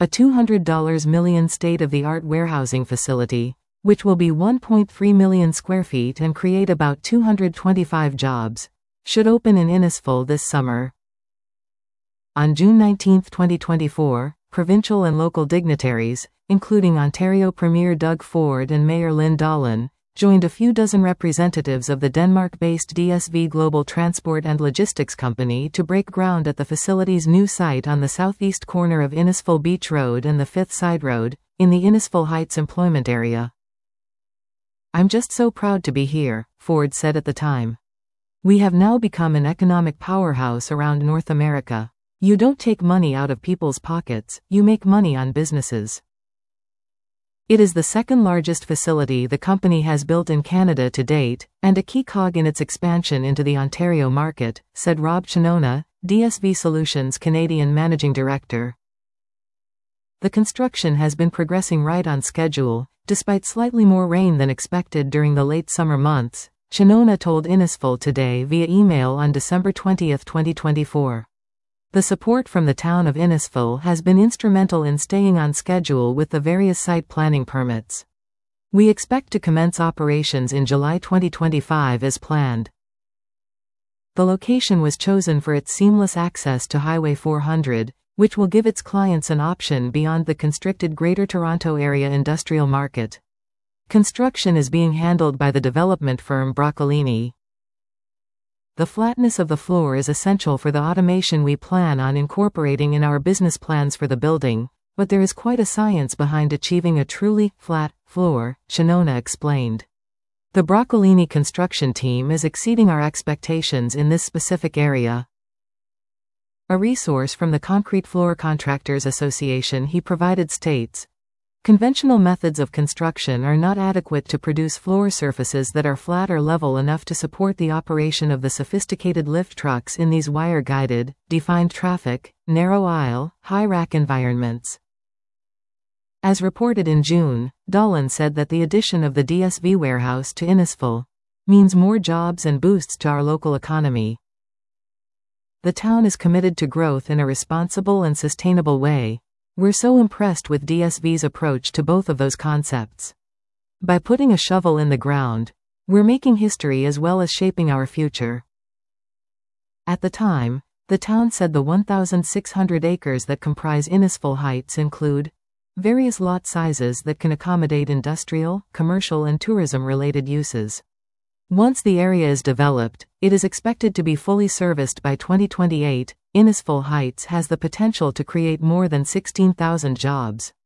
a $200 million state-of-the-art warehousing facility, which will be 1.3 million square feet and create about 225 jobs, should open in Innisfil this summer. On June 19, 2024, provincial and local dignitaries, including Ontario Premier Doug Ford and Mayor Lynn Dolan, joined a few dozen representatives of the Denmark-based DSV Global Transport and Logistics Company to break ground at the facility's new site on the southeast corner of Innisfil Beach Road and the 5th Side Road, in the Innisfil Heights employment area. "I'm just so proud to be here," Ford said at the time. "We have now become an economic powerhouse around North America. You don't take money out of people's pockets, you make money on businesses." It is the second largest facility the company has built in Canada to date, and a key cog in its expansion into the Ontario market, said Rob Chinona, DSV Solutions Canadian Managing Director. The construction has been progressing right on schedule, despite slightly more rain than expected during the late summer months, Chinona told Innisfil Today via email on December 20, 2024. The support from the town of Innisfil has been instrumental in staying on schedule with the various site planning permits. We expect to commence operations in July 2025 as planned. The location was chosen for its seamless access to Highway 400, which will give its clients an option beyond the constricted Greater Toronto Area industrial market. Construction is being handled by the development firm Broccolini. "The flatness of the floor is essential for the automation we plan on incorporating in our business plans for the building, but there is quite a science behind achieving a truly flat floor," Chinona explained. "The Broccolini construction team is exceeding our expectations in this specific area." A resource from the Concrete Floor Contractors Association he provided states, "Conventional methods of construction are not adequate to produce floor surfaces that are flat or level enough to support the operation of the sophisticated lift trucks in these wire-guided, defined traffic, narrow aisle, high-rack environments." As reported in June, Dolan said that the addition of the DSV warehouse to Innisfil means more jobs and boosts to our local economy. "The town is committed to growth in a responsible and sustainable way. We're so impressed with DSV's approach to both of those concepts. By putting a shovel in the ground, we're making history as well as shaping our future." At the time, the town said the 1,600 acres that comprise Innisfil Heights include various lot sizes that can accommodate industrial, commercial and tourism-related uses. Once the area is developed, it is expected to be fully serviced by 2028. Innisfil Heights has the potential to create more than 16,000 jobs.